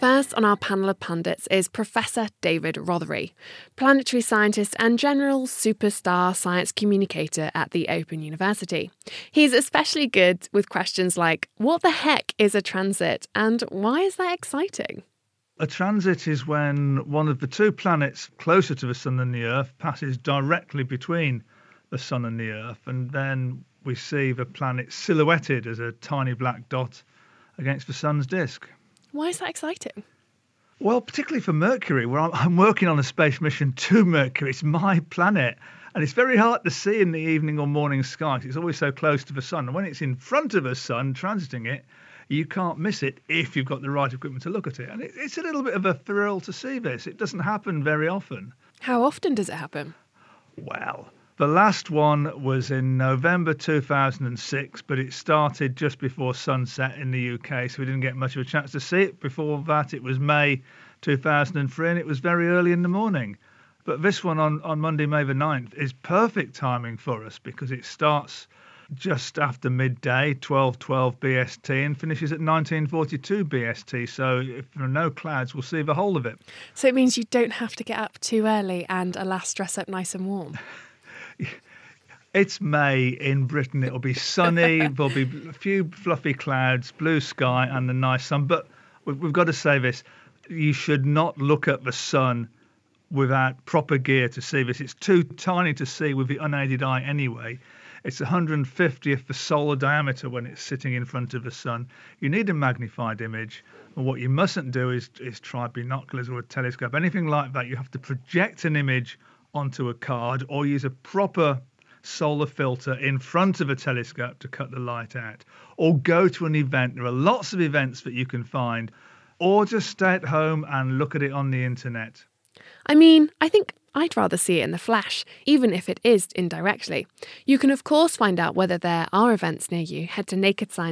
First on our panel of pundits is Professor David Rothery, planetary scientist and general superstar science communicator at the Open University. He's especially good with questions like, what the heck is a transit and why is that exciting? A transit is when one of the two planets closer to the Sun than the Earth passes directly between the Sun and the Earth, and then we see the planet silhouetted as a tiny black dot against the Sun's disk. Why is that exciting? Well, particularly for Mercury, where I'm working on a space mission to Mercury. It's my planet, and it's very hard to see in the evening or morning skies. It's always so close to the Sun, and when it's in front of the Sun, transiting it, you can't miss it if you've got the right equipment to look at it. And it's a little bit of a thrill to see this. It doesn't happen very often. How often does it happen? Well, the last one was in November 2006, but it started just before sunset in the UK, so we didn't get much of a chance to see it. Before that, it was May 2003, and it was very early in the morning. But this one on Monday, May the 9th, is perfect timing for us because it starts just after midday, 12:12 BST, and finishes at 19:42 BST. So if there are no clouds, we'll see the whole of it. So it means you don't have to get up too early and, alas, dress up nice and warm. It's May in Britain. It'll be sunny. There'll be a few fluffy clouds, blue sky, and a nice sun. But we've got to say this. You should not look at the sun without proper gear to see this. It's too tiny to see with the unaided eye anyway. It's 150th the solar diameter when it's sitting in front of the sun. You need a magnified image. And what you mustn't do is try binoculars or a telescope. Anything like that, you have to project an image onto a card or use a proper solar filter in front of a telescope to cut the light out, or go to an event. There are lots of events that you can find, or just stay at home and look at it on the internet. I mean, I think I'd rather see it in the flesh, even if it is indirectly. You can, of course, find out whether there are events near you. Head to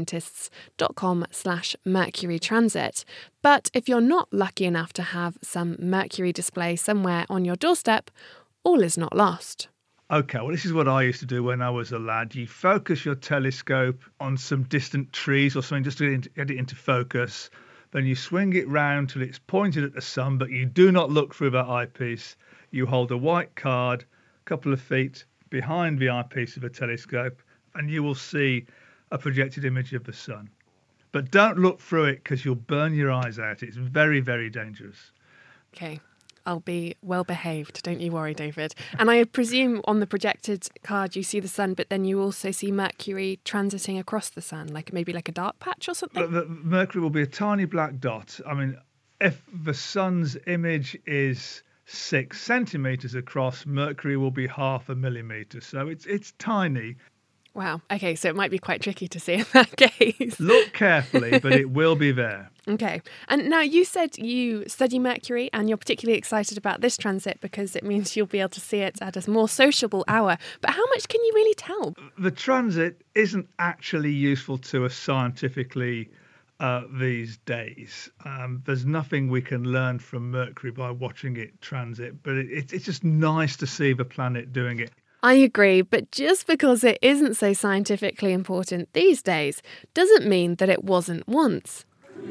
nakedscientists.com/Mercury transit. But if you're not lucky enough to have some Mercury display somewhere on your doorstep, all is not lost. Okay, well, this is what I used to do when I was a lad. You focus your telescope on some distant trees or something just to get it into focus. Then you swing it round till it's pointed at the sun, but you do not look through that eyepiece. You hold a white card a couple of feet behind the eyepiece of a telescope, and you will see a projected image of the sun. But don't look through it because you'll burn your eyes out. It's very, very dangerous. Okay. I'll be well behaved, don't you worry, David. And I presume on the projected card you see the sun, but then you also see Mercury transiting across the sun, maybe like a dark patch or something? Mercury will be a tiny black dot. I mean, if the sun's image is 6 centimetres across, Mercury will be 0.5 millimetre. So it's tiny. Wow. Okay, so it might be quite tricky to see in that case. Look carefully, but it will be there. Okay. And now you said you study Mercury and you're particularly excited about this transit because it means you'll be able to see it at a more sociable hour. But how much can you really tell? The transit isn't actually useful to us scientifically these days. There's nothing we can learn from Mercury by watching it transit, but it's just nice to see the planet doing it. I agree, but just because it isn't so scientifically important these days doesn't mean that it wasn't once.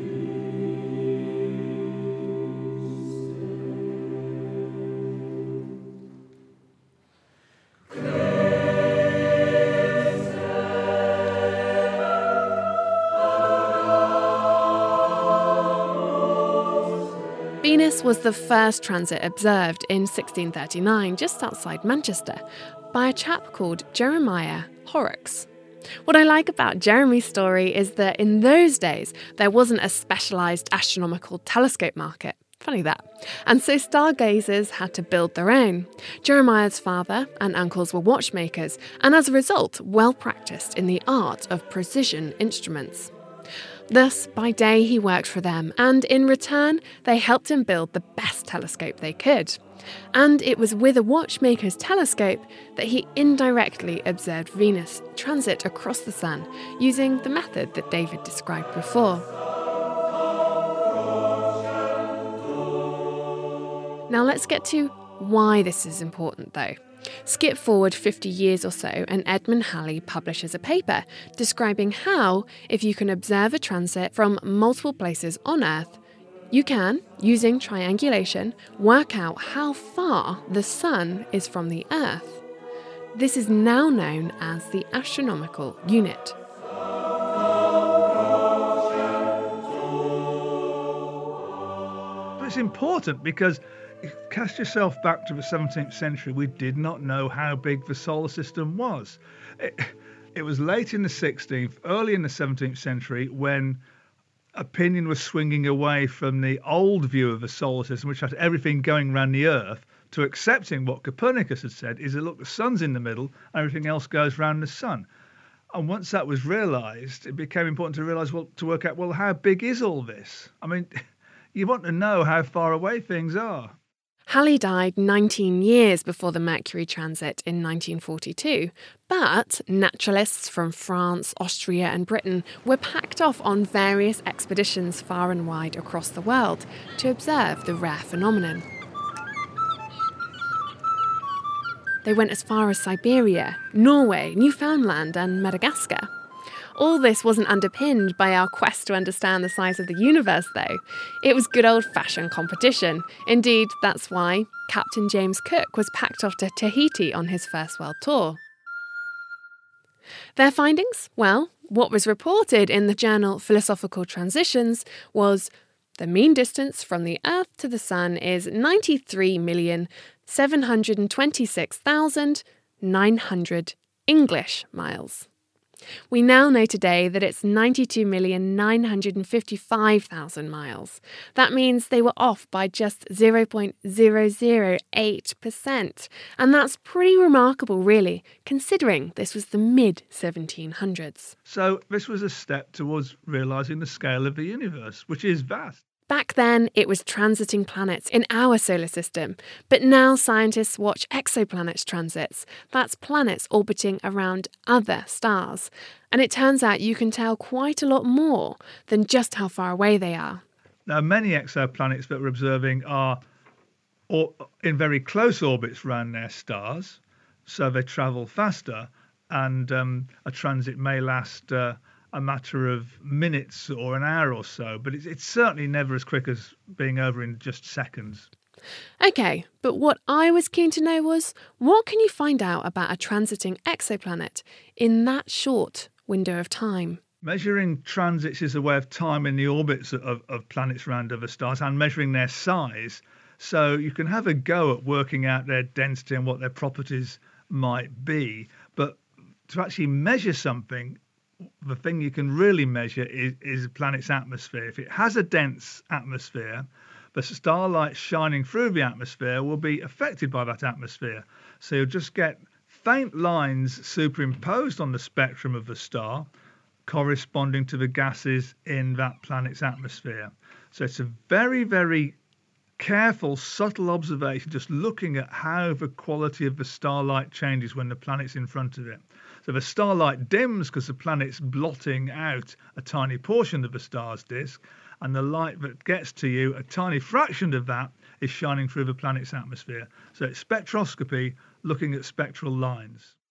Venus was the first transit observed in 1639 just outside Manchester by a chap called Jeremiah Horrocks. What I like about Jeremy's story is that in those days there wasn't a specialised astronomical telescope market. Funny that. And so stargazers had to build their own. Jeremiah's father and uncles were watchmakers and as a result well practised in the art of precision instruments. Thus, by day he worked for them, and in return, they helped him build the best telescope they could. And it was with a watchmaker's telescope that he indirectly observed Venus transit across the sun, using the method that David described before. Now let's get to why this is important, though. Skip forward 50 years or so and Edmund Halley publishes a paper describing how, if you can observe a transit from multiple places on Earth, You can, using triangulation, work out how far the Sun is from the Earth. This is now known as the astronomical unit. But it's important because cast yourself back to the 17th century, we did not know how big the solar system was. It was late in the 16th, early in the 17th century when opinion was swinging away from the old view of the solar system, which had everything going around the Earth, to accepting what Copernicus had said is that, look, the sun's in the middle, everything else goes around the sun. And once that was realised, it became important to realise, to work out, how big is all this? I mean, you want to know how far away things are. Halley died 19 years before the Mercury transit in 1942, but naturalists from France, Austria and Britain were packed off on various expeditions far and wide across the world to observe the rare phenomenon. They went as far as Siberia, Norway, Newfoundland and Madagascar. All this wasn't underpinned by our quest to understand the size of the universe, though. It was good old-fashioned competition. Indeed, that's why Captain James Cook was packed off to Tahiti on his first world tour. Their findings? Well, what was reported in the journal Philosophical Transitions was the mean distance from the Earth to the Sun is 93,726,900 English miles. We now know today that it's 92,955,000 miles. That means they were off by just 0.008%. And that's pretty remarkable, really, considering this was the mid-1700s. So this was a step towards realising the scale of the universe, which is vast. Back then, it was transiting planets in our solar system, but now scientists watch exoplanets transits. That's planets orbiting around other stars. And it turns out you can tell quite a lot more than just how far away they are. Now, many exoplanets that we're observing are in very close orbits around their stars, so they travel faster, and a transit may last a matter of minutes or an hour or so, but it's certainly never as quick as being over in just seconds. OK, but what I was keen to know was, what can you find out about a transiting exoplanet in that short window of time? Measuring transits is a way of timing the orbits of planets around other stars and measuring their size. So you can have a go at working out their density and what their properties might be. But to actually measure something, the thing you can really measure is a planet's atmosphere. If it has a dense atmosphere, the starlight shining through the atmosphere will be affected by that atmosphere. So you'll just get faint lines superimposed on the spectrum of the star corresponding to the gases in that planet's atmosphere. So it's a very, very careful, subtle observation, just looking at how the quality of the starlight changes when the planet's in front of it. So the starlight dims because the planet's blotting out a tiny portion of the star's disk, and the light that gets to you, a tiny fraction of that, is shining through the planet's atmosphere. So it's spectroscopy looking at spectral lines.